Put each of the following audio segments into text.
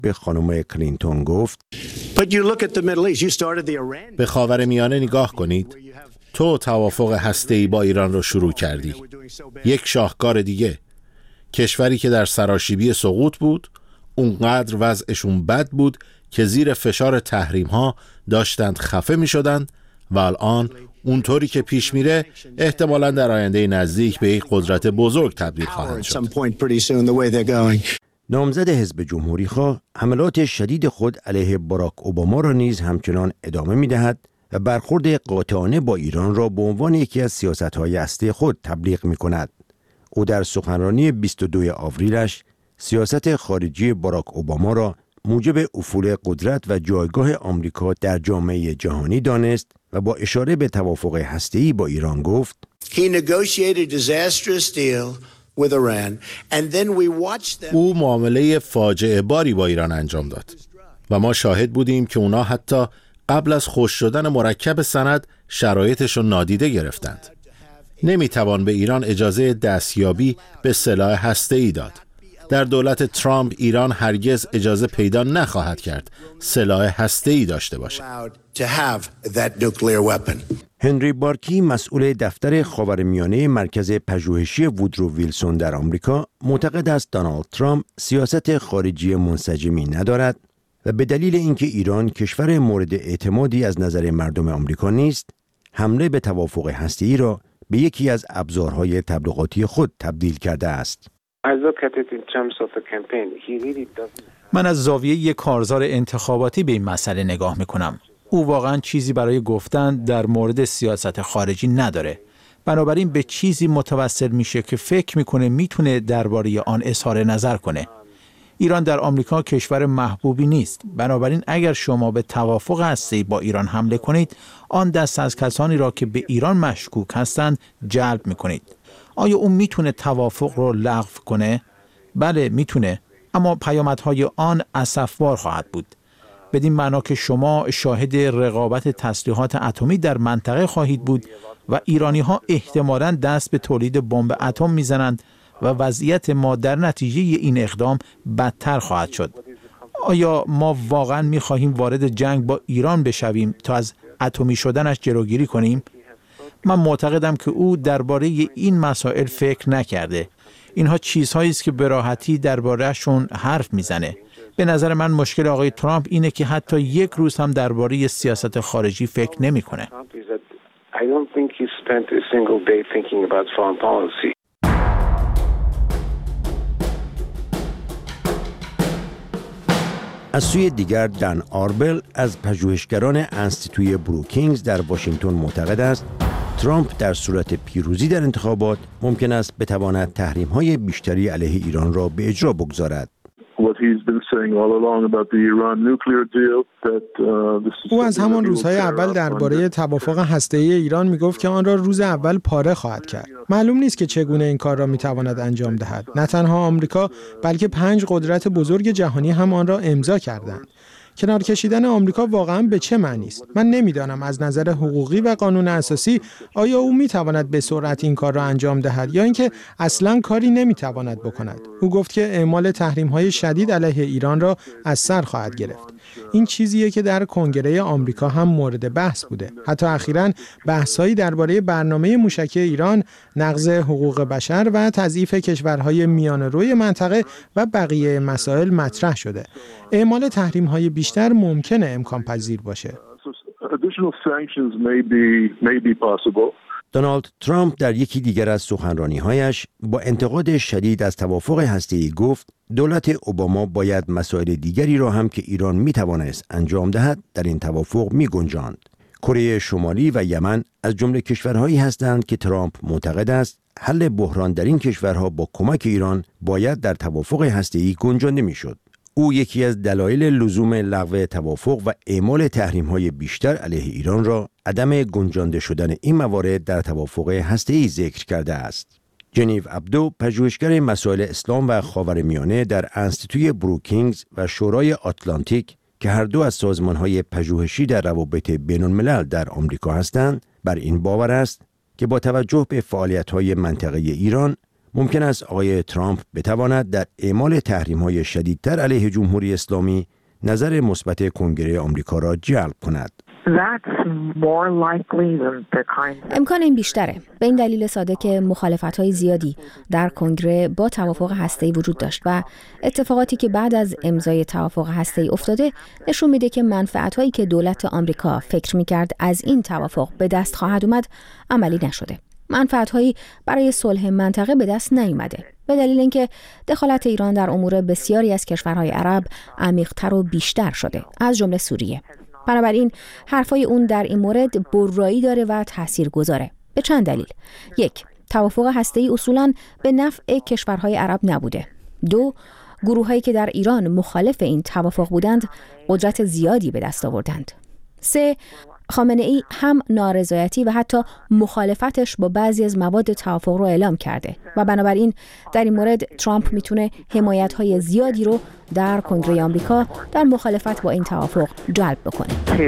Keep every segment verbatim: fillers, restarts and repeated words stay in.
به خانم کلینتون گفت به خاورمیانه نگاه کنید. تو توافق هسته‌ای با ایران رو شروع کردی. یک شاهکار دیگه. کشوری که در سراشیبی سقوط بود، اونقدر وضعشون بد بود که زیر فشار تحریم ها داشتند خفه می شدند و الان اونطوری که پیش میره احتمالاً در آینده نزدیک به یک قدرت بزرگ تبدیل خواهند شد. نامزد حزب جمهوری خواه حملات شدید خود علیه باراک اوباما را نیز همچنان ادامه می دهد و برخورد قاطعانه با ایران را به عنوان یکی از سیاست‌های اصلی خود تبلیغ می کند. او در سخنرانی بیست و دوم آوریلش سیاست خارجی باراک اوباما را موجب افول قدرت و جایگاه آمریکا در جامعه جهانی دانست و با اشاره به توافق هسته‌ای با ایران گفت او معامله فاجعه باری با ایران انجام داد و ما شاهد بودیم که اونا حتی قبل از خشک شدن مرکب سند شرایطش رو نادیده گرفتند. نمیتوان به ایران اجازه دستیابی به سلاح هسته‌ای داد. در دولت ترامپ ایران هرگز اجازه پیدا نخواهد کرد سلاح هسته‌ای داشته باشد. هنری بارکی مسئول دفتر خاورمیانه مرکز پژوهشی وودرو ویلسون در آمریکا معتقد است دونالد ترامپ سیاست خارجی منسجمی ندارد و به دلیل اینکه ایران کشور مورد اعتمادی از نظر مردم آمریکا نیست، حمله به توافق هسته‌ای را به یکی از ابزارهای تبلیغاتی خود تبدیل کرده است. من از زاویه یک کارزار انتخاباتی به این مسئله نگاه میکنم. او واقعا چیزی برای گفتن در مورد سیاست خارجی نداره. بنابراین به چیزی متوسل میشه که فکر میکنه میتونه درباره آن اظهار نظر کنه. ایران در آمریکا کشور محبوبی نیست. بنابراین اگر شما به توافق هسته‌ای با ایران حمله کنید، آن دست از کسانی را که به ایران مشکوک هستند جلب میکنید. آیا اون میتونه توافق رو لغو کنه؟ بله میتونه، اما پیامدهای آن اسفبار خواهد بود. بدین معنا که شما شاهد رقابت تسلیحات اتمی در منطقه خواهید بود و ایرانی ها احتمالاً دست به تولید بمب اتم میزنند و وضعیت ما در نتیجه این اقدام بدتر خواهد شد. آیا ما واقعاً میخواهیم وارد جنگ با ایران بشویم تا از اتمی شدنش جلوگیری کنیم؟ من معتقدم که او درباره این مسائل فکر نکرده. اینها چیزهایی است که به راحتی درباره‌شون حرف میزنه. به نظر من مشکل آقای ترامپ اینه که حتی یک روز هم درباره سیاست خارجی فکر نمی‌کنه. از سوی دیگر دن آربل از پژوهشگران انستیتوی بروکینگز در واشنگتن معتقد است ترامپ در صورت پیروزی در انتخابات ممکن است بتواند تحریم‌های بیشتری علیه ایران را به اجرا بگذارد. او از همان روزهای اول درباره توافق هسته‌ای ایران میگفت که آن را روز اول پاره خواهد کرد. معلوم نیست که چگونه این کار را میتواند انجام دهد. نه تنها آمریکا بلکه پنج قدرت بزرگ جهانی هم آن را امضا کردند. کنار کشیدن آمریکا واقعا به چه معنی است؟ من نمیدانم از نظر حقوقی و قانون اساسی آیا او میتواند به سرعت این کار را انجام دهد یا اینکه اصلاً کاری نمیتواند بکند. او گفت که اعمال تحریم‌های شدید علیه ایران را از سر خواهد گرفت. این چیزیه که در کنگره آمریکا هم مورد بحث بوده. حتی اخیراً بحث‌هایی درباره برنامه موشکی ایران، نقض حقوق بشر و تضعیف کشورهای میانه‌روی منطقه و بقیه مسائل مطرح شده. اعمال تحریم‌های بیشتر ممکنه امکان پذیر باشه. دونالد ترامپ در یکی دیگر از سخنرانی‌هایش با انتقاد شدید از توافق هسته‌ای گفت دولت اوباما باید مسائل دیگری را هم که ایران می‌توانست انجام دهد در این توافق می‌گنجاند. کره شمالی و یمن از جمله کشورهایی هستند که ترامپ معتقد است حل بحران در این کشورها با کمک ایران باید در توافق هسته‌ای گنجانده می‌شد. او یکی از دلایل لزوم لغو توافق و اعمال تحریم‌های بیشتر علیه ایران را عدم گنجانده شدن این موارد در توافق هسته‌ای ذکر کرده است. جنیو عبدو، پژوهشگر مسائل اسلام و خاورمیانه در انستیتوی بروکینگز و شورای آتلانتیک که هر دو از سازمان‌های پژوهشی در روابط بین‌الملل در آمریکا هستند، بر این باور است که با توجه به فعالیت‌های منطقه‌ای ایران ممکن است آقای ترامپ بتواند در اعمال تحریم‌های شدیدتر علیه جمهوری اسلامی نظر مثبت کنگره آمریکا را جلب کند. امکان این بیشتره، به این دلیل ساده که مخالفت‌های زیادی در کنگره با توافق هسته‌ای وجود داشت و اتفاقاتی که بعد از امضای توافق هسته‌ای افتاده نشون میده که منفعت‌هایی که دولت آمریکا فکر می‌کرد از این توافق به دست خواهد اومد عملی نشده. منفعت‌هایی برای صلح منطقه به دست نیامده، به دلیل اینکه دخالت ایران در امور بسیاری از کشورهای عرب عمیق‌تر و بیشتر شده، از جمله سوریه. بنابراین حرفای اون در این مورد برایی داره و تاثیرگذاره. به چند دلیل. یک، توافق هسته‌ای اصولاً به نفع کشورهای عرب نبوده. دو، گروهایی که در ایران مخالف این توافق بودند قدرت زیادی به دست آوردند. سه، خامنه‌ای هم نارضایتی و حتی مخالفتش با بعضی از مواد توافق رو اعلام کرده و بنابراین در این مورد ترامپ میتونه حمایت‌های زیادی رو در کنگره آمریکا در مخالفت با این توافق جلب بکنه.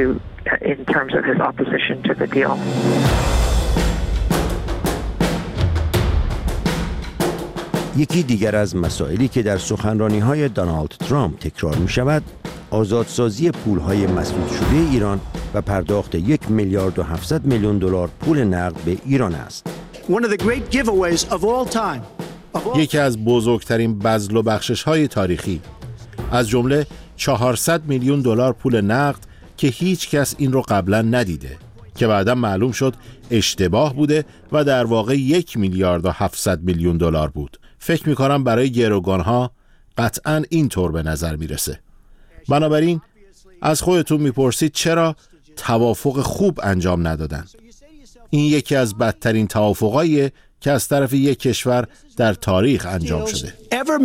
یکی دیگر از مسائلی که در سخنرانی‌های دونالد ترامپ تکرار می‌شود، آزادسازی پول‌های مسدود شده ایران و پرداخت یک میلیارد و هفتصد میلیون دلار پول نقد به ایران است. یکی از بزرگترین بذل و بخشش‌های تاریخی، از جمله چهارصد میلیون دلار پول نقد که هیچ کس این رو قبلا ندیده، که بعدا معلوم شد اشتباه بوده و در واقع یک میلیارد و هفتصد میلیون دلار بود. فکر می‌کنم برای گروگان‌ها قطعاً اینطور به نظر میرسه. بنابراین از خودتون میپرسید چرا توافق خوب انجام ندادن؟ این یکی از بدترین توافقاییه که از طرف یک کشور در تاریخ انجام شده.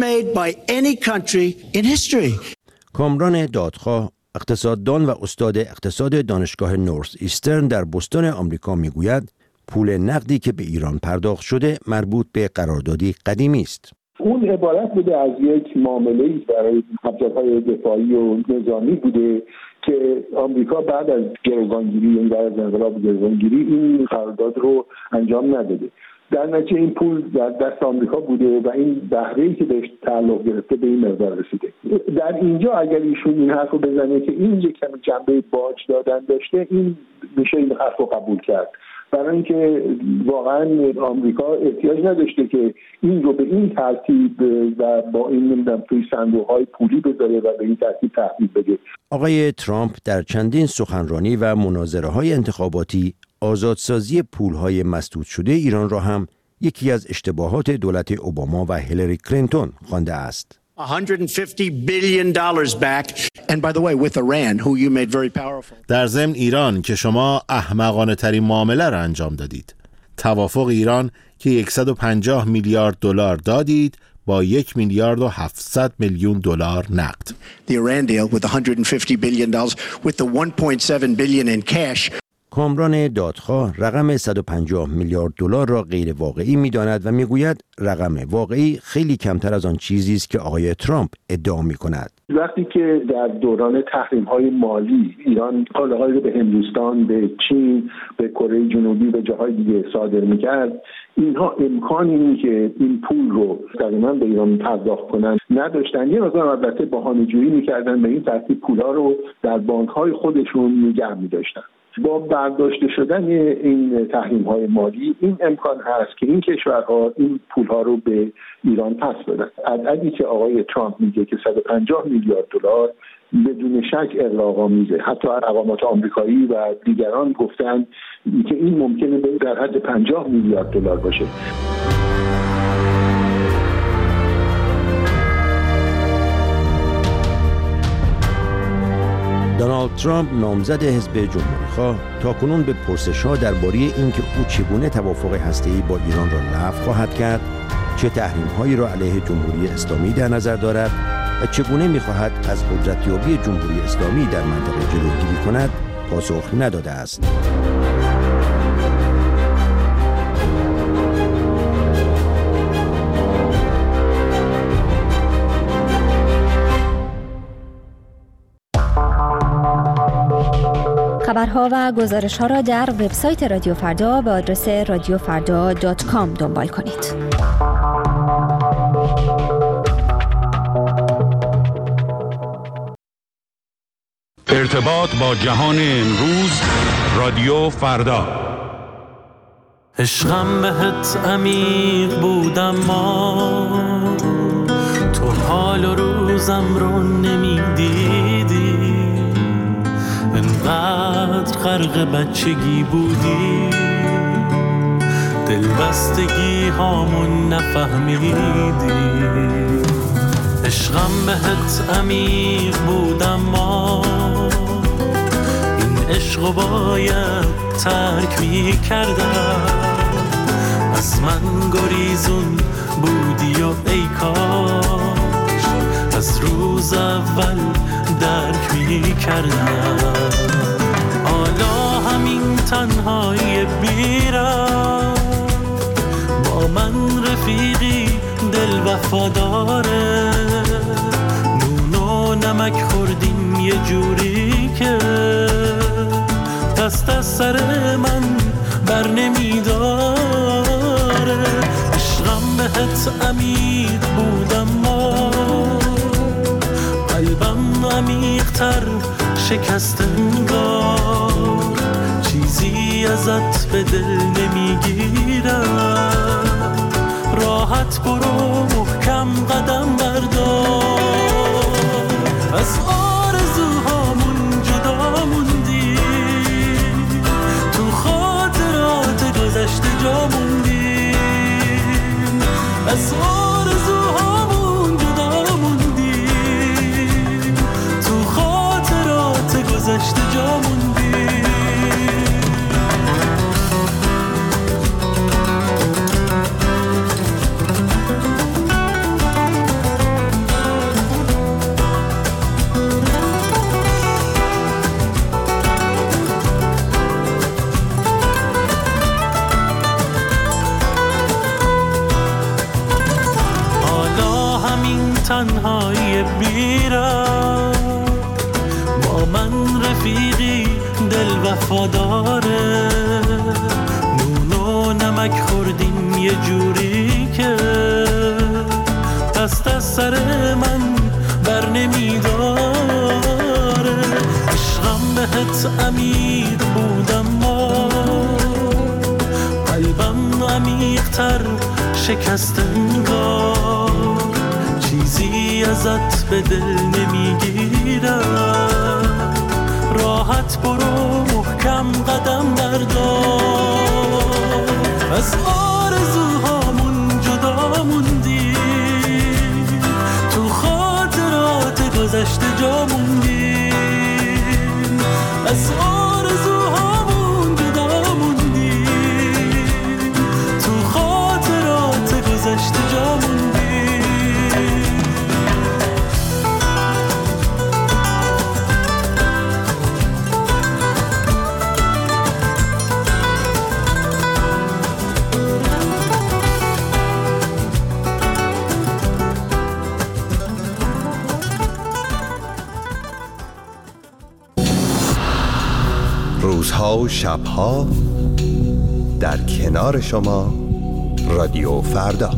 کامران دادخواه، اقتصاددان و استاد اقتصاد دانشگاه نورث ایسترن در بوستون آمریکا میگوید پول نقدی که به ایران پرداخت شده مربوط به قراردادی قدیمی است. اون عبارت بوده از یک معامله‌ای برای ابزارهای دفاعی و نظامی بوده که آمریکا بعد از گروگانگیری، یعنی بعد از انقلاب گروگانگیری، این قرارداد رو انجام نداده. در نتیجه این پول در دست آمریکا بوده و این بهره‌ای که بهش تعلق گرفته به این مقدار رسیده. در اینجا اگر ایشون این حرف رو بزنه که این یک کمی جنبه باج دادن داشته، این میشه این حرف رو قبول کرد، برای اینکه واقعا آمریکا احتیاج نداشته که این رو به این ترتیب و با این نمیدونم توی صندوق‌های پولی بذاره و به این ترتیب تحویل بده. آقای ترامپ در چندین سخنرانی و مناظره‌های انتخاباتی آزادسازی پول‌های مسدود شده ایران را هم یکی از اشتباهات دولت اوباما و هیلاری کلینتون خوانده است. one hundred fifty billion dollars back, and by the way with Iran who you made very powerful. در ضمن ایران که شما احمقانه ترین معامله را انجام دادید. توافق ایران که صد و پنجاه میلیارد دلار دادید با یک میلیارد و هفتصد میلیون دلار نقد. The Iran deal with one hundred fifty billion dollars with the one point seven billion in cash. کامران دادخواه رقم صد و پنجاه میلیارد دلار را غیر واقعی می‌داند و می‌گوید رقم واقعی خیلی کمتر از آن چیزی است که آقای ترامپ ادعا می‌کند. وقتی که در دوران تحریم‌های مالی ایران کالاهایی رو به هندوستان، به چین، به کره جنوبی و جاهای دیگه صادر می‌کرد، اینها امکانی این که این پول رو تقریباً به ایران پرداخت کنن نداشتن. یه مقدار البته بهانه‌جویی می‌کردن، به این ترتیب پول‌ها رو در بانک‌های خودشون نگه می‌داشتن. با برداشته شدن این تحریم‌های مالی این امکان هست که این کشورها این پول‌ها رو به ایران پس بدن. عددی که آقای ترامپ میگه که صد و پنجاه میلیارد دلار بدون شک اغراق‌آمیزه. حتی اقوامات آمریکایی و دیگران گفتن که این ممکنه در حد پنجاه میلیارد دلار باشه. دونالد ترامپ نامزد حزب جمهوری‌خواه تاکنون به پرسش‌ها درباره اینکه او چگونه توافق هسته‌ای با ایران را لغو خواهد کرد، چه تحریم‌هایی را علیه جمهوری اسلامی در نظر دارد و چگونه می‌خواهد از قدرتیابی جمهوری اسلامی در منطقه جلوگیری کند، پاسخ نداده است. خبرها و گزارش‌ها را در وبسایت رادیو فردا به آدرس رادیو فردا دات کام دنبال کنید. ارتباط با جهان امروز، رادیو فردا. عشقم بهت عمیق بودم، ما تو حال و روزم رو نمیدیدی، انقدر غرق بچگی بودی، دلبستگی هامون نفهمیدی. عشقم بهت عمیق بودم، ما این عشقو باید ترک می کردم. از من گریزون بودی و ای کاش از روز اول درک می کردم. حالا همین تنهایی بیرم، با من رفیقی دل وفاداره، نون و نمک خوردیم یه جوری که دست از سر من بر نمیداره. عشقم بهت عمیق بودم، ما قلبم عمیق‌تر شکست انگار، چیزی ازت به دل نمیگیرم. راحت برو محکم قدم بردار، از آرزوهامون جدا موندی، تو خاطرات گذشته جا موندی، از آرزوهامون جدا موندی، تو خاطرات گذشته جا موندی. تنهایی بیرم، با من رفیقی دل وفاداره، نون و نمک خوردیم یه جوری که دست از سر من بر نمیداره. عشقم بهت عمیق بودم، ما قلبم عمیق‌تر شکست انگار، چیزی ازت به دل نمیگیرم. راحت برو محکم قدم بردار، از آرزوهامون جدا موندی، تو خاطرات گذشته جا موندی، از آرزوهامون جدا موندی، تو خاطرات گذشته جا موندی. روزها و شبها در کنار شما، رادیو فردا.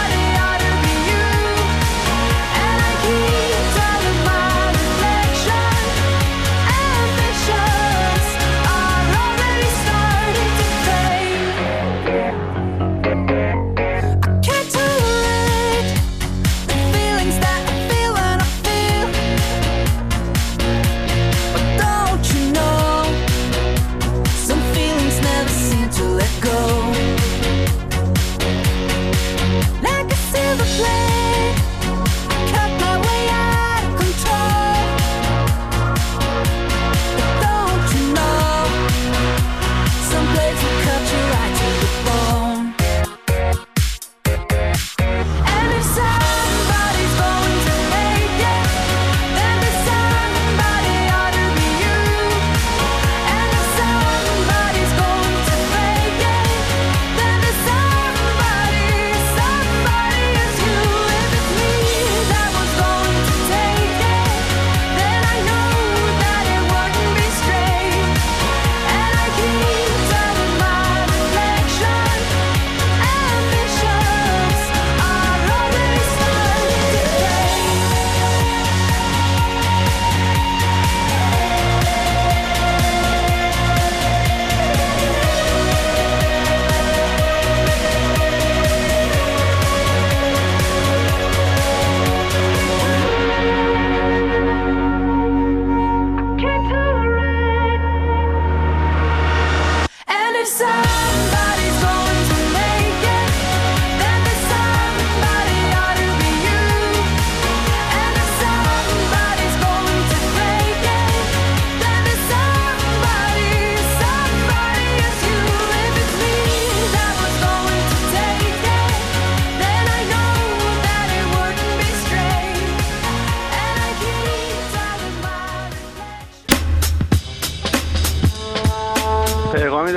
Reflection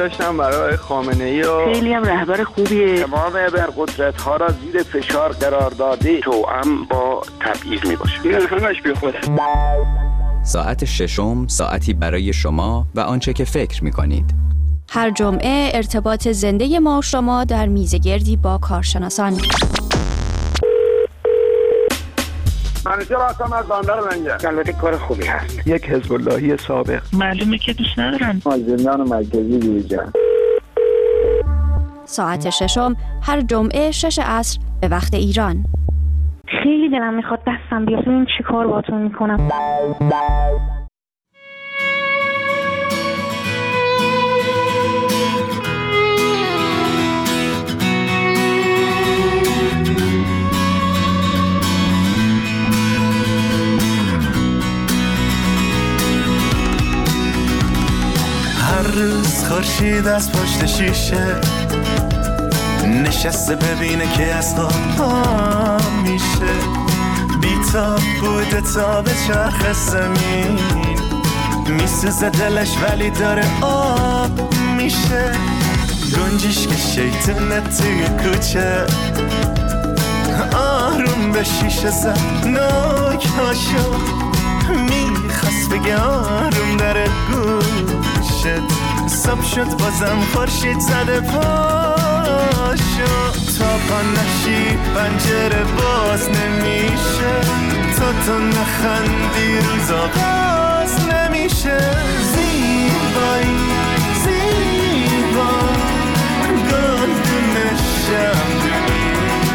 داشتم برای خامنه‌ای و خیلی هم رهبر خوبیه. تمام ابرقدرت‌ها را زیر فشار قرار داده، توأم با تبعیض میباشه. این همش بی خوده. ساعت ششم، ساعتی برای شما و آنچه که فکر می‌کنید. هر جمعه ارتباط زنده ما و شما در میزگردی با کارشناسان. منیجر هستم از بندر منجر. البته کار خوبی هست. یک حزب اللهی سابق. معلومه که دوست ندارن. از زندان مرکزی بیرون. ساعت ششم هر جمعه شش عصر به وقت ایران. خیلی دلم میخواد دستم بیاد ببین چی کار باهاتون میکنم. هر روز خورشید از پشت شیشه نشسته ببینه که از خواب میشه، بی‌تاب بوده تا به چرخ زمین، میسوزه دلش ولی داره آب میشه. گنجیش که شیطونه توی کوچه آروم به شیشه زد ناک هاشو، میخواست بگه آروم داره گوشت. صبح شد بازم خورشید زده پاشو، تا پا نشی پنجره باز نمیشه، تا تو نخندی روز آغاز نمیشه. زیبایی زیبا گلدون شمدونی،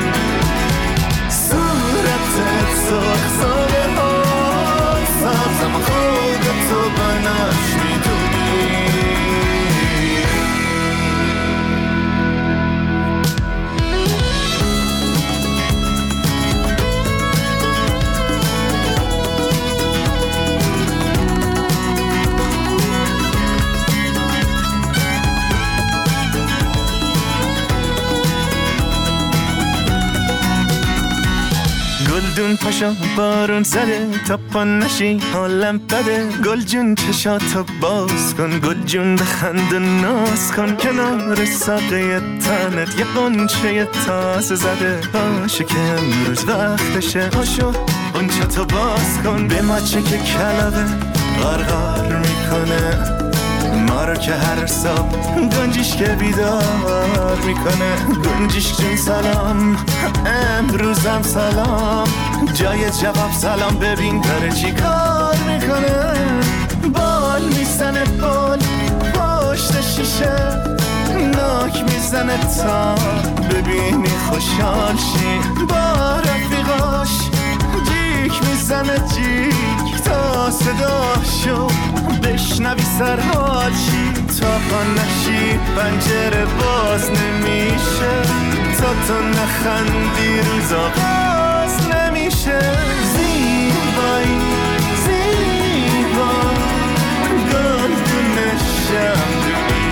صورتت سرخ ساله ها سبزم خودتو بناش میدونی. گلدون پاشا بارون زده تا پا نشی حالم بده، گل جون چشاتو باز کن، گل جون بخند و ناز کن، کنار ساقه تنت یه قنچه تازه زده، باشه که امروز وقتشه، پاشو قنچتو باز کن، به مچه که کلبه غرغر میکنه، ما رو که هر صبح گنجیش که بیدار میکنه. گنجیش جون سلام امروزم سلام، جای جواب سلام ببین داره چی کار میکنه. بال میزنه بال پشت شیشه، ناک میزنه تا ببینی خوشحال شی، با رفیقاش جیک میزنه جیک تا صداشو بشنوی سرحال شی، تا پا نشی پنجره باز نمیشه، تا تو نخندی روز آغاز نمیشه. زیبایی زیبا گلدون شمدونی،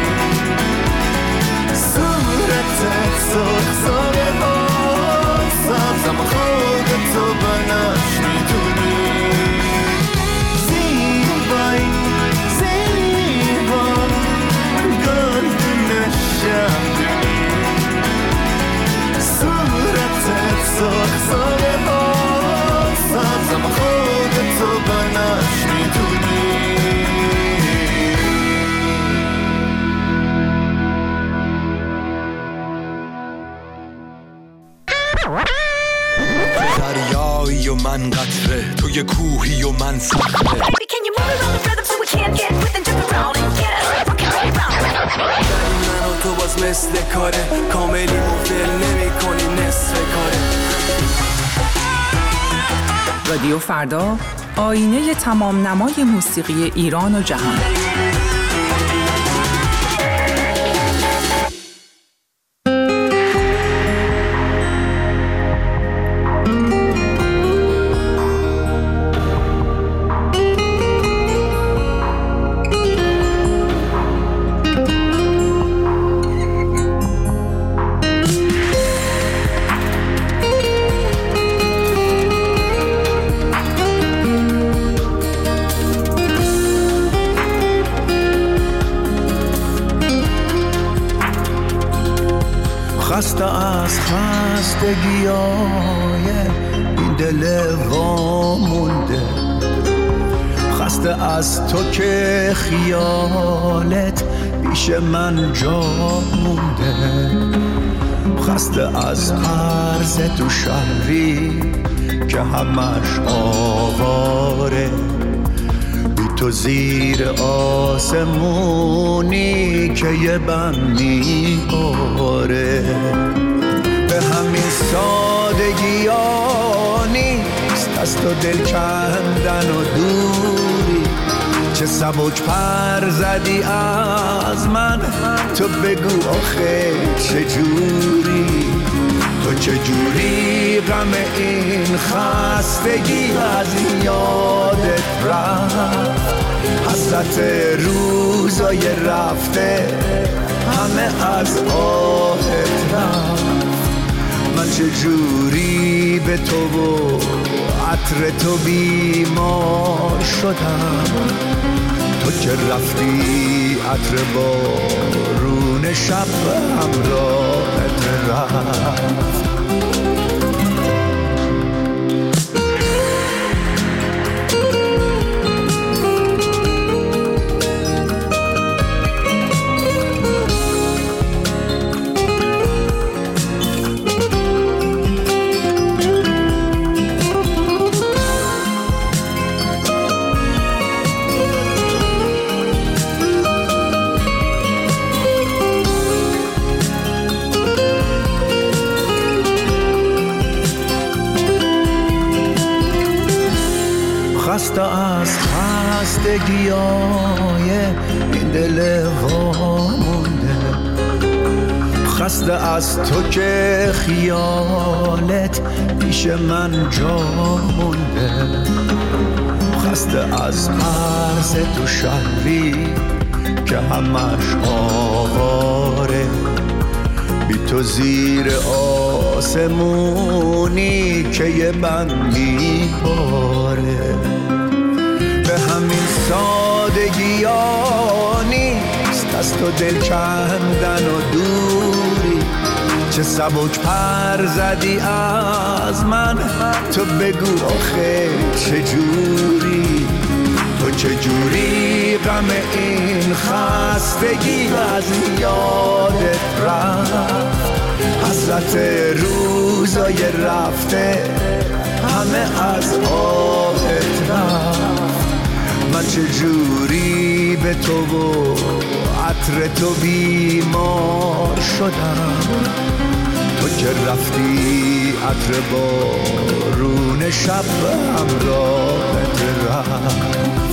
صورتت سرخ ساله ها سبزم خودتو بناش میدونی. زیبایی زیبا گلدون شمدونی، صورتت سرخ ساله ها سبزم خودتو بناش میدونی. دریایی و من قطره، توی کوهی و من صخره، من و تو باز مثل کاره، کاملی مفل نمی کنی نصف کاره. رادیو فردا، آینه تمام نمای موسیقی ایران و جهان. از خستگیای این دل وامونده، خسته از تو که خیالت پیش من جا مونده، خسته از عرض تو شهری که همش آواره، بی تو زیر آسمونی که یه بم میباره. به همین سادگی ها نیست از تو دل کندن و دوری، چه سبک پر زدی از من، تو بگو آخه چجوری، تو چجوری غم این خستگی از یادت رفت، حسرت روزای رفته همه از آهت رفت. من چجوری به تو و عطر تو بیمار شدم، تو که رفتی عطر بارون شب همراهت رفت. خسته از خستگیای این دل وامونده، خسته از تو که خیالت پیش من جا مونده، خسته از عرض تو شهری که همش آواره، بی تو زیر آسمونی که یه بند میباره. به همین سادگی ها نیست از تو دل کندن و دوری، چه سبک پر زدی از من، تو بگو آخه چجوری، تو چجوری غم این خستگی از یادت رفت، حسرت روزای رفته همه از آهت رفت. من چجوری به تو و عطر تو بیمار شدم، تو که رفتی عطر بارون شب همراهت رفت.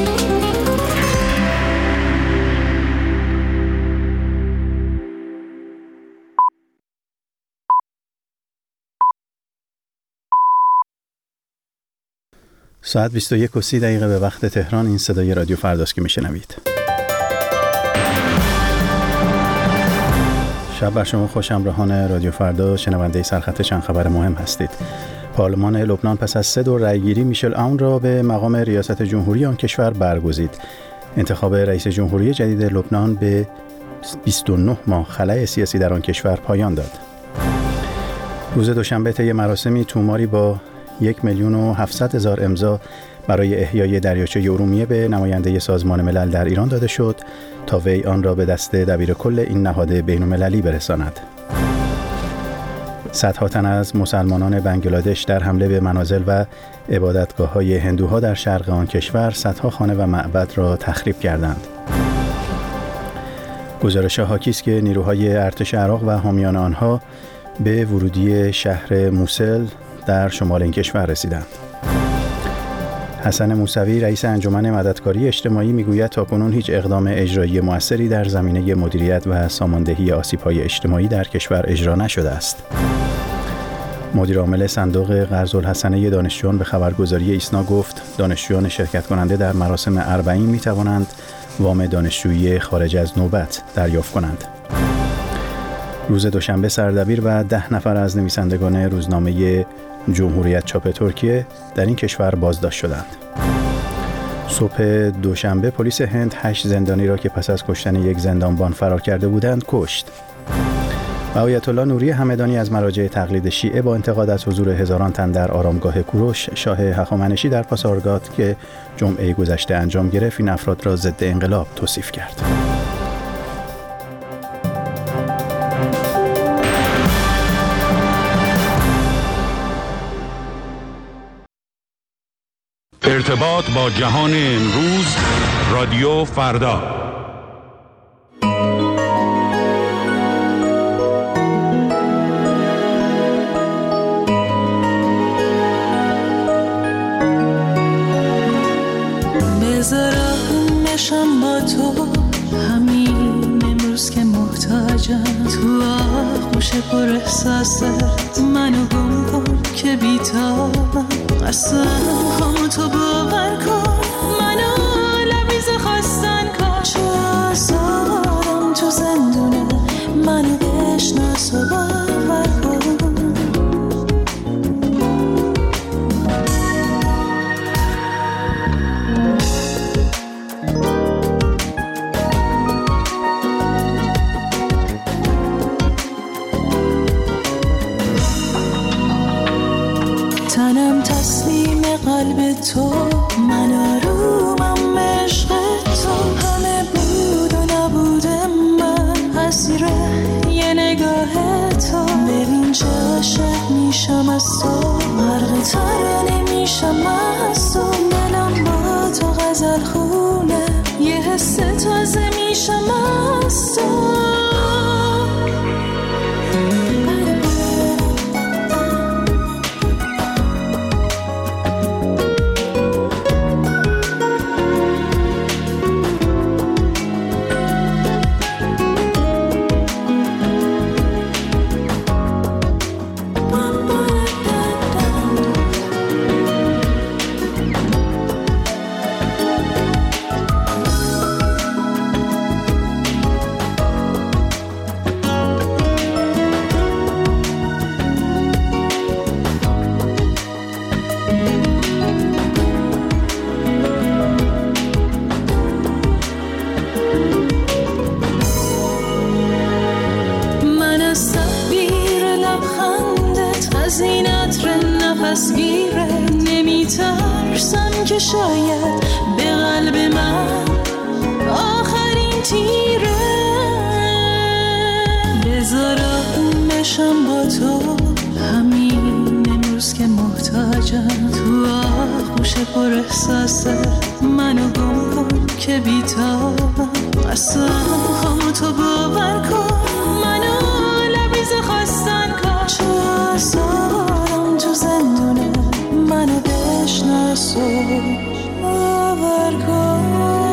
ساعت بیست و یک و سی دقیقه به وقت تهران. این صدای رادیو فرداست که میشنوید. شب بر شما خوش، همراهان رادیو فردا، شنونده سرخط چند خبر مهم هستید. پارلمان لبنان پس از سه دور رأیگیری میشل عون را به مقام ریاست جمهوری آن کشور برگزید. انتخاب رئیس جمهوری جدید لبنان به بیست و نه ماه خلأ سیاسی در آن کشور پایان داد. روز دوشنبه طی مراسمی توماری با یک میلیون و هفتصد هزار امضا برای احیای دریاچه ارومیه به نماینده سازمان ملل در ایران داده شد تا وی آن را به دست دبیر کل این نهاد بین‌المللی برساند. صدها تن از مسلمانان بنگلادش در حمله به منازل و عبادتگاه‌های هندوها در شرق آن کشور صدها خانه و معبد را تخریب کردند. گزارش حاکی است که نیروهای ارتش عراق و حامیان آنها به ورودی شهر موسل در شمال این کشور رسیدند. حسن موسوی رئیس انجمن مددکاری اجتماعی میگوید تاکنون هیچ اقدام اجرایی مؤثری در زمینه مدیریت و ساماندهی آسیب‌های اجتماعی در کشور اجرا نشده است. مدیر عامل صندوق قرض الحسنه دانشجویان به خبرگزاری ایسنا گفت دانشجویان شرکت کننده در مراسم اربعین می توانند وام دانشجویی خارج از نوبت دریافت کنند. روز دوشنبه سردبیر و ده نفر از نویسندگان روزنامه جمهوریت چاپ ترکیه در این کشور بازداشت شدند. صبح دوشنبه پلیس هند هشت زندانی را که پس از کشتن یک زندانبان فرار کرده بودند کشت. و آیت الله نوری همدانی از مراجع تقلید شیعه با انتقاد از حضور هزاران تن در آرامگاه کوروش شاه هخامنشی در پاسارگاد که جمعه گذشته انجام گرفت، این افراد را ضد انقلاب توصیف کرد. ارتباط با جهان امروز، رادیو فردا. بذارم نشم با تو همین امروز که محتاجم، تو آغوش پر احساست منو گم کن که بیتابم، اصلا خامو تو باور کن، منو لبیز خواستن کن، چه آزارم تو زندونه منو بشناس و باور کن. تنم تسلیم قلب تو، من آرومم عشق تو، همه بود و نبود من اسیر یه نگاه تو، ببین چه عاشق میشم از تو، غرق ترانه میشم از تو، دلم با تو غزل خونه، یه حس تازه میشم از تو. که شاید به قلب من آخرین تیره، بذارم نشم با تو همین امروز که محتاجم، تو آغوش پر احساست منو گم کن که بیتابم، اصلا خامو تو باور کن، منو لبیز خواستن کن، چه آزارم تو زندونه منو بشناس و باور کن.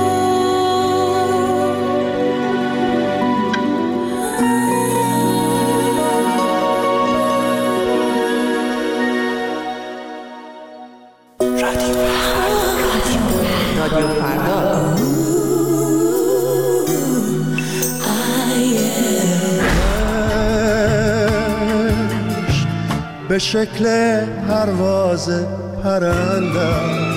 رادیو فردا. به شکل پرواز پرندم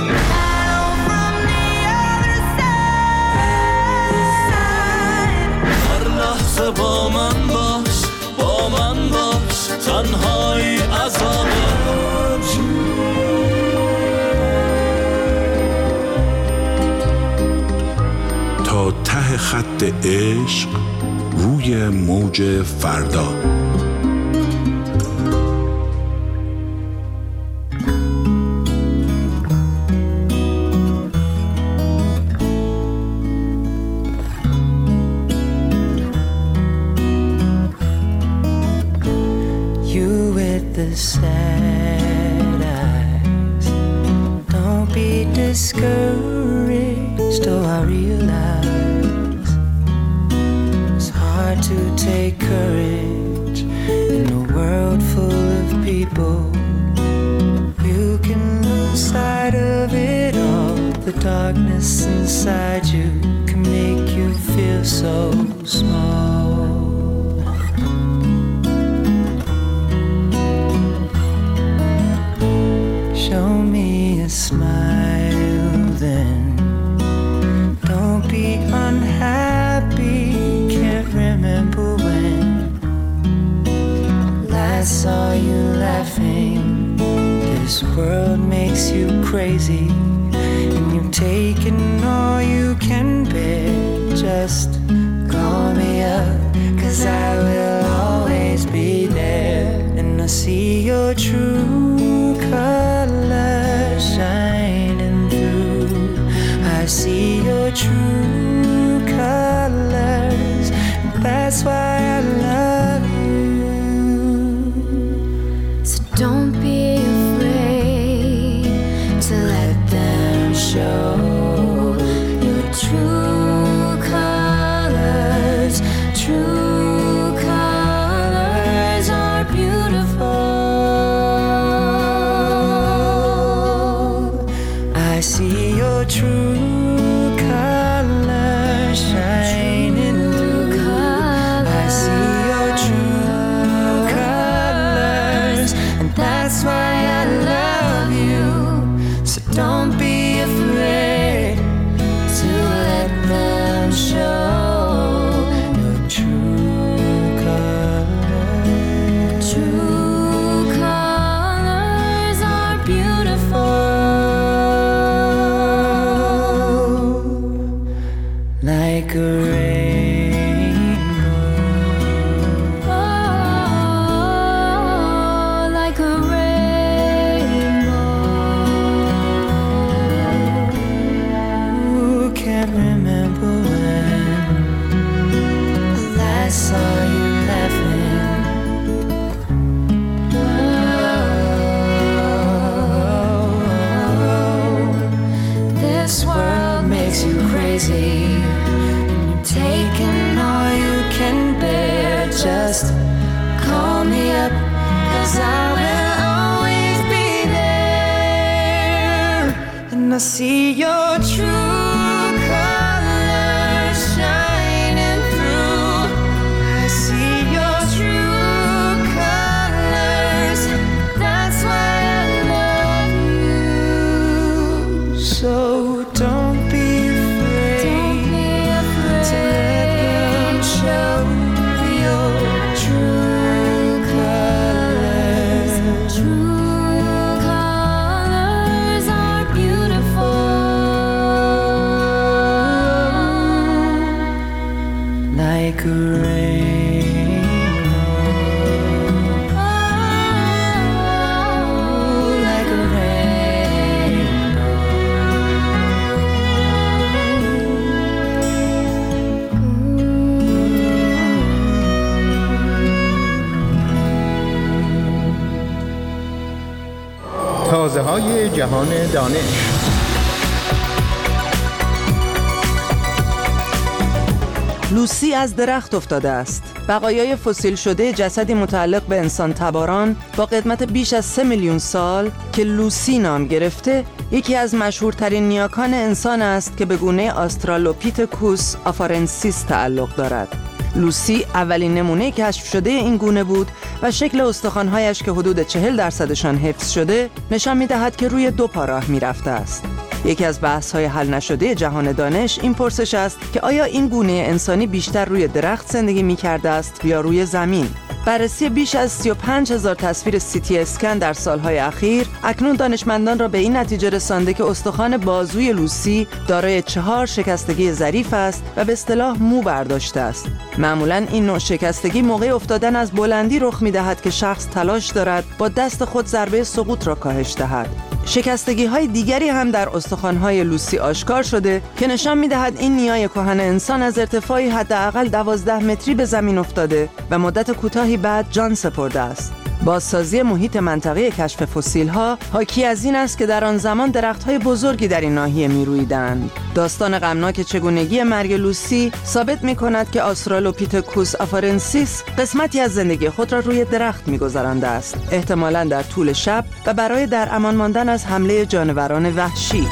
هر لحظه با من باش، با من باش، تنهایی عذابه، تا ته خط عشق روی موج فردا. The sad eyes, don't be discouraged, oh I realize it's hard to take courage in a world full of people. You can lose sight of it all, the darkness inside you can make you feel so small. Show me a smile then, don't be unhappy, can't remember when This world makes you crazy, and you've taken all you can bear. Just call me up, 'cause I will always be there. And I see your true colors shining through. I see your true colors, and that's why I love you. So don't be afraid to let them show your true colors. True colors are beautiful. I see your true colors shining through. I see your true colors, and that's why I love you. So don't be afraid to let them show your true colors. True colors are beautiful. Like a rainbow. Oh, like a rainbow. Who can remember when I last saw you laughing? Oh, this world makes you crazy. Taking all you can bear. Just call me up, 'cause I will always be there. And I see your true colors shining through. I see your true colors. That's why I love you. So don't be afraid. To let them show your true colors. True colors are beautiful. Like a rainbow. Oh, like a rainbow. تازه های جهان دانش. لوسی از درخت افتاده است. بقایای فسیل شده جسدی متعلق به انسان تباران با قدمت بیش از سه میلیون سال که لوسی نام گرفته، یکی از مشهورترین نیاکان انسان است که به گونه آسترالوپیتکوس آفارنسیس تعلق دارد. لوسی اولین نمونه کشف شده این گونه بود و شکل استخوان‌هایش که حدود چهل درصدشان حفظ شده نشان می‌دهد که روی دو پا راه می‌رفته است. یکی از بحث‌های حل نشده جهان دانش این پرسش است که آیا این گونه انسانی بیشتر روی درخت زندگی می‌کرده است یا روی زمین؟ بررسی بیش از سی و پنج هزار تصویر سی تی اسکن در سالهای اخیر اکنون دانشمندان را به این نتیجه رسانده که استخوان بازوی لوسی دارای چهار شکستگی ظریف است و به اصطلاح مو برداشته است. معمولاً این نوع شکستگی موقع افتادن از بلندی رخ می‌دهد که شخص تلاش دارد با دست خود ضربه سقوط را کاهش دهد. شکستگی‌های دیگری هم در استخوان‌های لوسی آشکار شده که نشان می‌دهد این نیای کهن انسان از ارتفاعی حداقل دوازده متری به زمین افتاده و مدت کوتاهی بعد جان سپرده است. بازسازی محیط منطقه کشف فسیل‌ها حاکی از این است که در آن زمان درخت‌های بزرگی در این ناحیه می‌رویدند. داستان غمناک چگونگی مرگ لوسی ثابت می‌کند که آسترالوپیتکوس آفارنسیس قسمتی از زندگی خود را روی درخت می‌گذرانده است، احتمالاً در طول شب و برای در امان ماندن از حمله جانوران وحشی.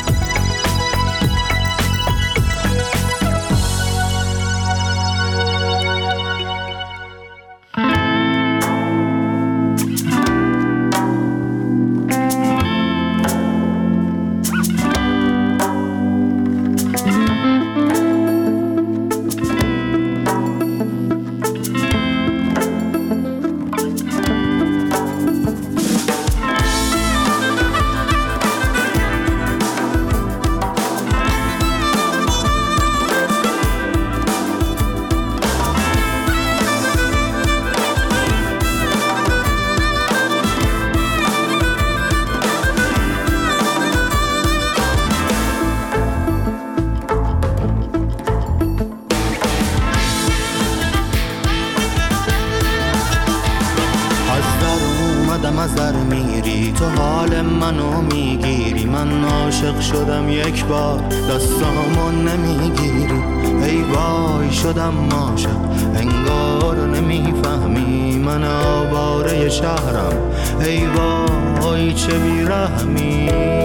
منو میگیری، من عاشق شدم یک بار دستامو نمیگیری، ای وای شدم عاشق انگار نمیفهمی، من آواره شهرم ای وای چه بیرحمی.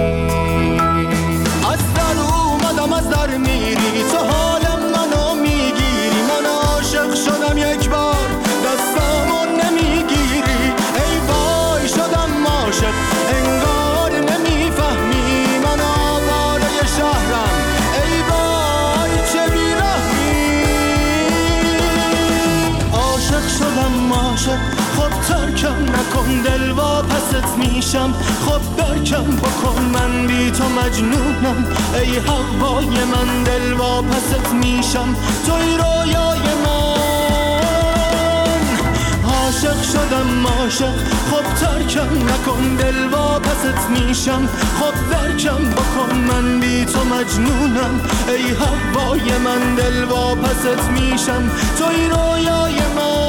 از در اومدم از در میری، تو حال منو میگیری، من عاشق شدم یک بار دستامو نمیگیری، ای وای شدم عاشق انگار نمیفهمی، من آواره شهرم ای وای چه بیرحمی. عاشق شدم عاشق خب ترکم نکن دل واپست میشم، خب درکم بکن من بی تو مجنونم، ای هوای من دل واپست میشم، توی رویای من. عاشق شدم عاشق خب ترکم نکن دل واپست میشم، خب درکم بکن من بی تو مجنونم، ای هوای من دل واپست میشم، توی رویای من.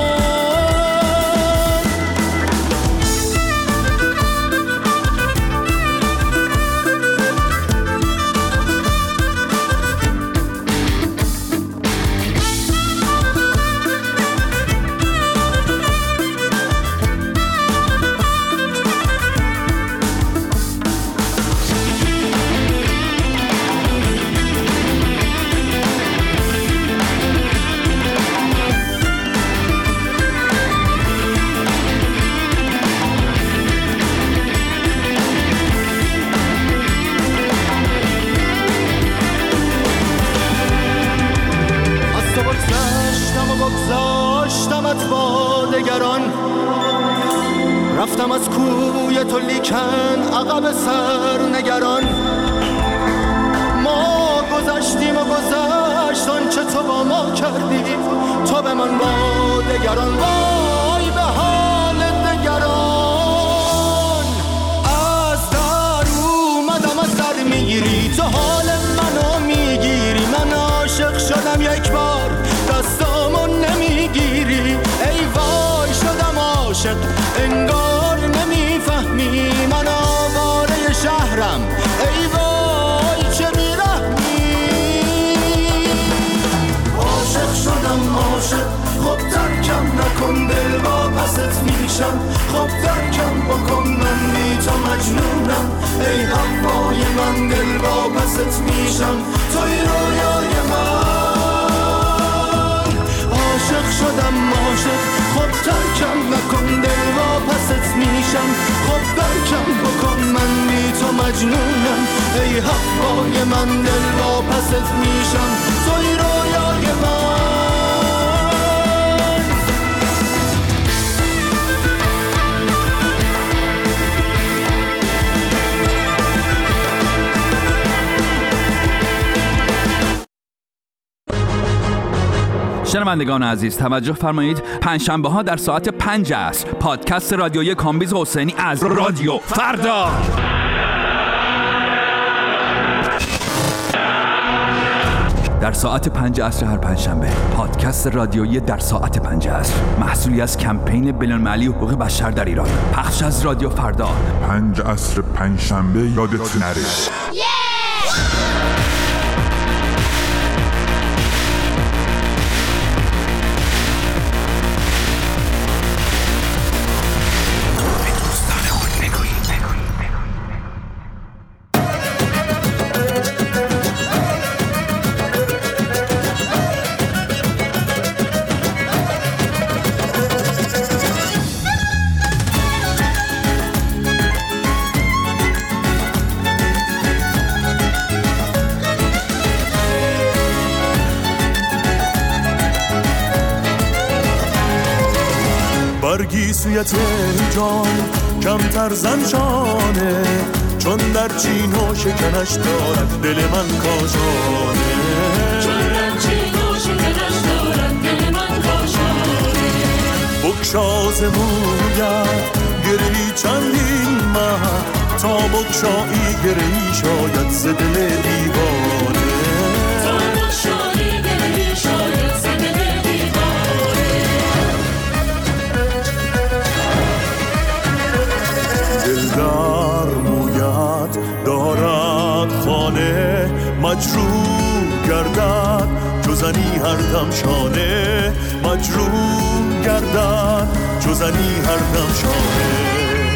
رفتم از کوی تو لیکن عقب سر نگران، ما گذشتیم و گذشت آنچه تو با ما کردی، تو به من با دگران، وای به حال دگران. از در اومدم از در میگیری، تو حال منو میگیری، من عاشق شدم یک بار دستامو نمیگیری، ای وای شدم عاشق انگار نمیفهمی، من آواره شهرم ای وای چه بیرحمی. عاشق شدم عاشق خب ترکم نکن دل واپست میشم، خب درکم بکن من بی تو مجنونم، ای هوای من دل واپست میشم، توی رویای من. عاشق شدم عاشق خب ترکم نکن دل واپست میشم، خب درکم بکن من بی تو مجنونم، ای هوای من دل واپست میشم، توی رویای من. شنوندگان عزیز توجه فرمایید، پنجشنبه ها در ساعت پنج عصر پادکست رادیویی کامبیز حسینی از رادیو فردا. در ساعت پنج عصر هر پنجشنبه پادکست رادیویی در ساعت پنج عصر، محصولی از کمپین بین‌المللی حقوق بشر در ایران، پخش از رادیو فردا. پنج عصر پنجشنبه یادت نره. برگی سوی تهران کمتر زنشانه، چون در چین و شکنش دارد دل من کاشانه، چون در چین و شکنش دارد دل من کاشانه. بکشاز موید گرهی چندین ماه، تا بکشایی گرهی شاید ز دل دیوانه، تا بکشایی گرهی شاید ز دل دیوانه. دلدار مویت دارد خانه مجروح گردد جزنی هر دم شانه مجروح گردد جزنی هر دم شانه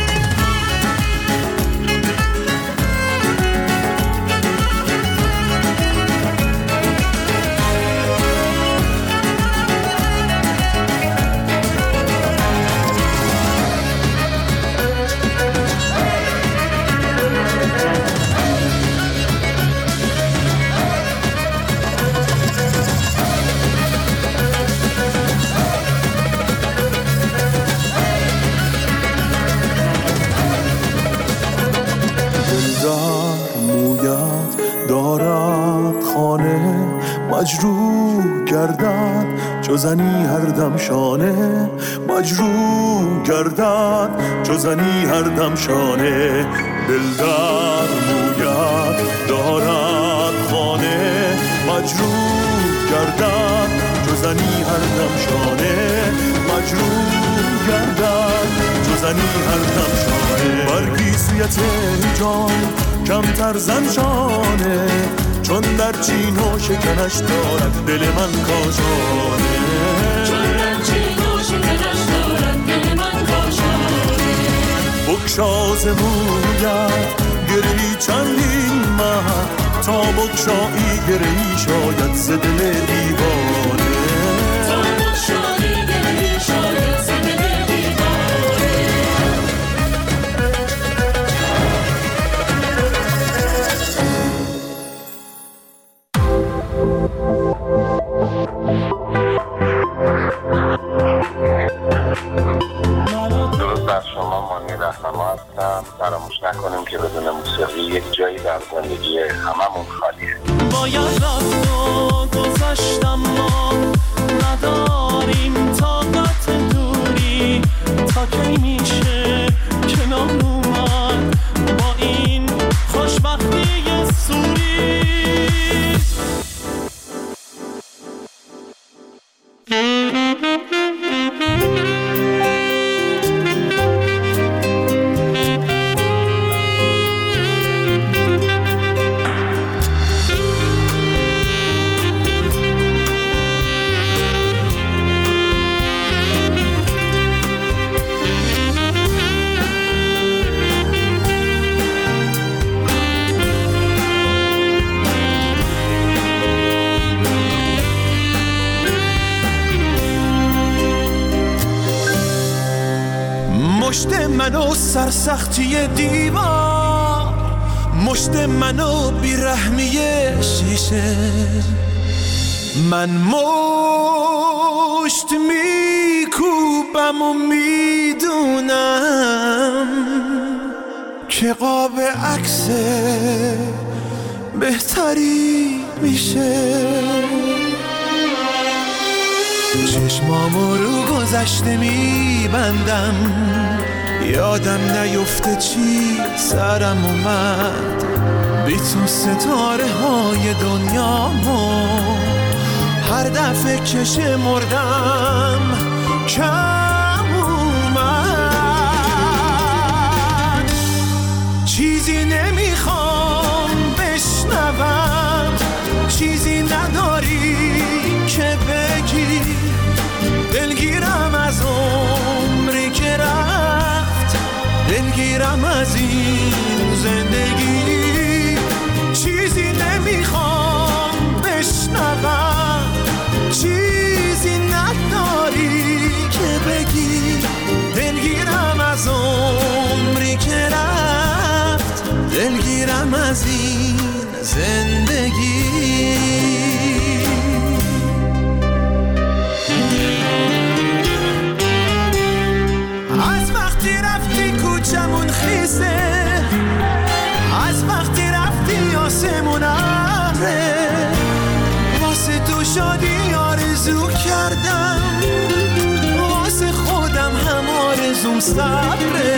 مجروح گردد جزنی هر دم شانه مجروح گردد جزنی هر دم شانه دل در مویت دارد خانه مجروح گردد جزنی هر دم شانه مجروح گردد جزنی هر دم شانه برگی سویت جان کمتر زن شانه چون در چین و شکنش دارد دل من کاشانه چون در چین و شکنش دارد دل من کاشانه بکشاز مویت گرهی چندین ماه تا بکشایی گرهی شاید ز دل دیوانه تا بکشایی گرهی شاید ز دل فراموش نکنیم که بدون موسیقی یک جایی در زندگی هممون خالیه. باید رفت و گذشتم ما نداریم طاقت دوری تا کی میشه کنار اومد با این خوشبختی سوری. مشت منو سرسختی دیوار مشت منو بیرحمی شیشه من مشت میکوبم و میدونم که قاب عکس بهتری میشه چشمامو رو گذشته میبندم یادم نیفته چی سرم اومد بی تو ستاره های دنیامو هر دفعه که شمردم کم اومد چیزی نمیخوام بشنوم چیزی نداری که بگی دلگیرم از عمری که رفت دلگیرم از این زندگی چیزی نمیخوام بشنوم چیزی نداری که بگی دلگیرم از عمری که رفت دلگیرم از این زندگی. کوچمون خیسه از وقتی رفتی آسمون ابره واسه تو شادی آرزو کردم واسه خودم هم آرزوم صبره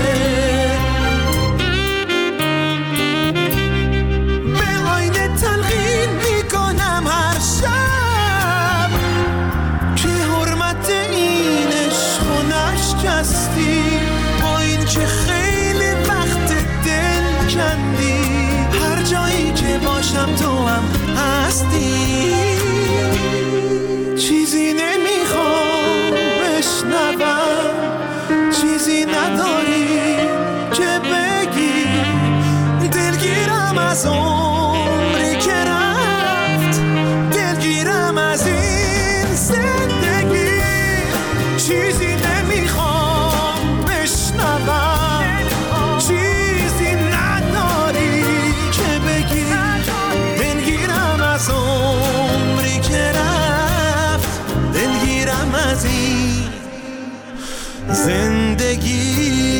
به آینه تلقین میکنم هر شب که حرمت این عشق و نشکستی با این که خیلی وقت دل کندی جایی که باشم تو هم هستی. چیزی نمیخوام بشنوم، چیزی نداری که بگی، دلگیرم از عمری که رفت، دلگیرم از این زندگی. چیزی نمیخوام بشنوم، چیزی نداری که بگی، دلگیرم از عمری که رفت، دلگیرم از این زندگی.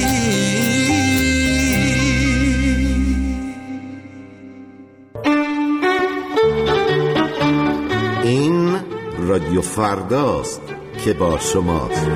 این رادیو فرداست که با شماست.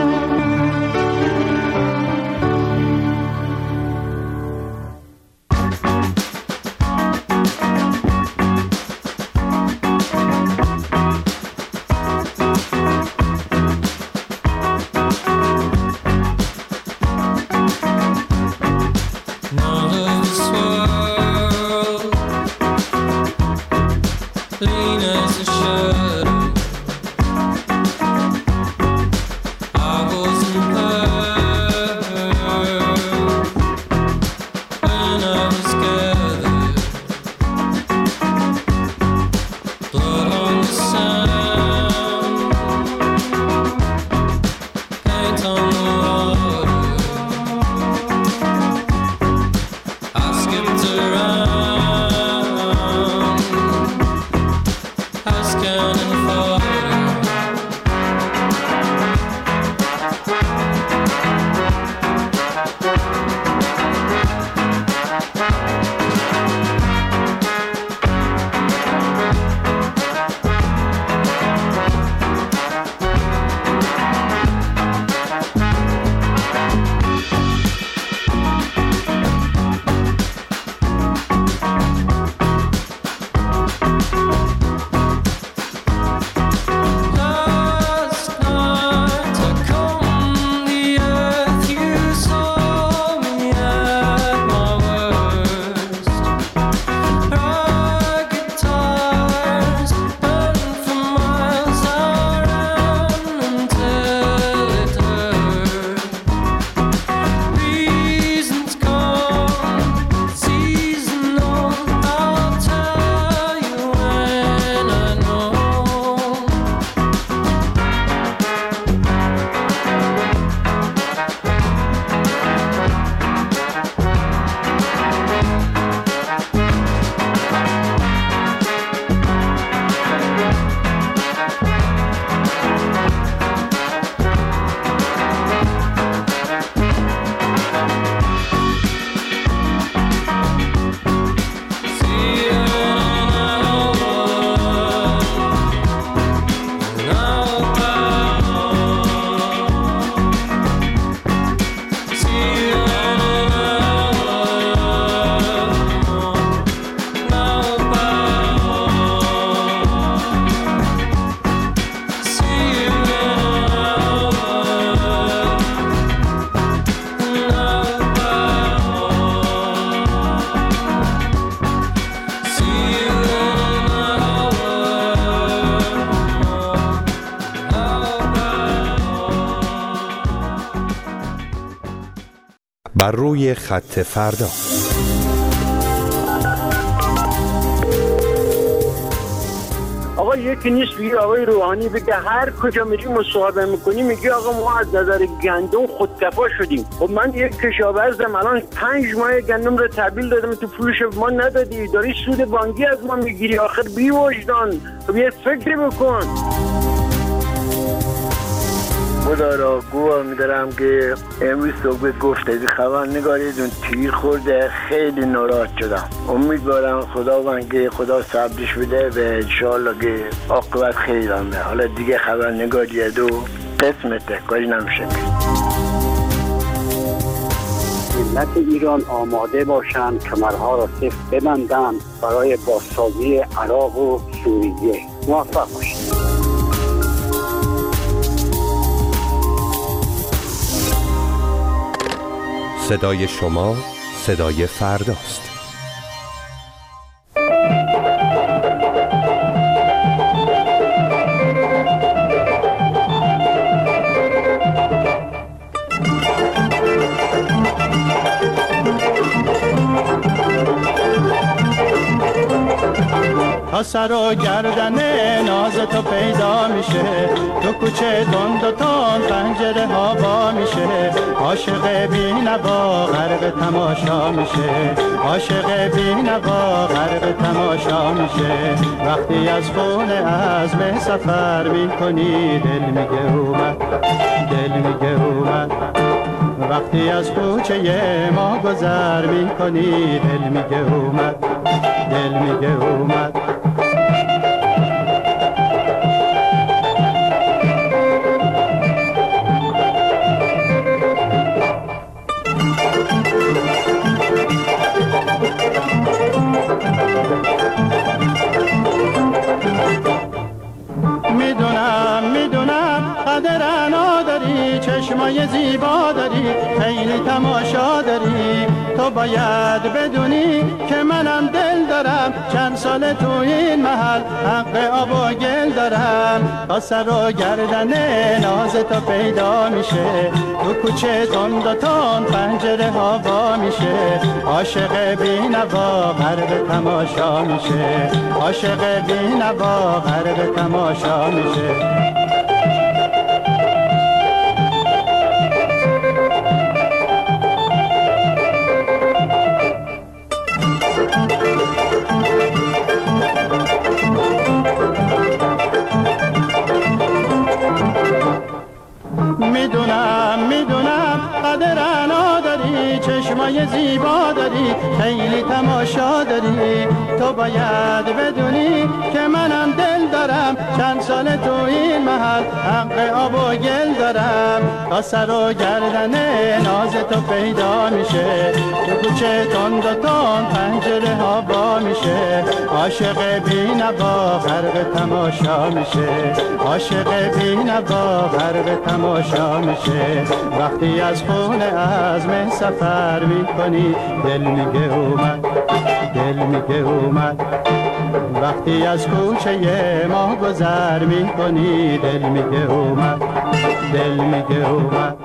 بر روی خط فردا. آقا یکی نیست بگی آقای روحانی بگه هر کجا میری مصاحبه میکنی میگی آقا ما از نظر گندم خودکفا شدیم. خب من یک کشاورزم الان پنج ماه گندم رو تحویل دادم تو پولش ما ندادی، داری سود بانکی از ما میگیری، آخر بی وجدان. خب یه فکری بکن. خدا را گواه میدارم که امروز صبح گفته خبرنگاریتون تیر خورده، خیلی ناراحت شدم. امیدوارم خداوند که خدا صبرش بده و انشالله که عاقبت خیلی رامه. حالا دیگه خبرنگاریه دو قسمته، کاری نمیشه. ملت ایران آماده باشند کمرها را سفت ببندند برای بازسازی عراق و سوریه. موفق باشید. صدای شما صدای فرداست. تا سر و گردن ناز تو پیدا میشه، تو کوچه تند و تند پنجره ها با میشه، عاشق بی نوا غرق تماشا میشه، عاشق بی نوا غرق تماشا میشه. وقتی از خونه عزم سفر میکنی دل میگه اومد، دل میگه اومد. وقتی از کوچه ما گذر میکنی دل میگه اومد، دل میگه اومد. میدونم میدونم قدر نداری، چشمای زیبا داری، خیلی تماشا داری. تو باید بدونی که منم دل دارم، چند سال تو این محل حق آب و گل دارم. تا سر و گردن ناز تو پیدا میشه، تو کوچه تند و تند پنجره ها با میشه، عاشق بی نوا غرق تماشا میشه، عاشق بی نوا غرق تماشا میشه. میدونم میدونم قدر نداری، چشمای زیبا داری، خیلی تماشا داری. تو باید بدونی که منم دل دارم، چند سال تو این محل حق آب و گل دارم. تا سر و گردن ناز تو پیدا میشه، تو کوچه تند و تند پنجره ها با میشه، عاشق بی نوا غرق تماشا میشه، عاشق بی نوا غرق تماشا میشه. وقتی از خونه عزم سفر میکنی دل میگه اومد، دل میگه اومد. وقتی از کوچه ما گذر میکنی دل میگه اومد، دل میگه اومد.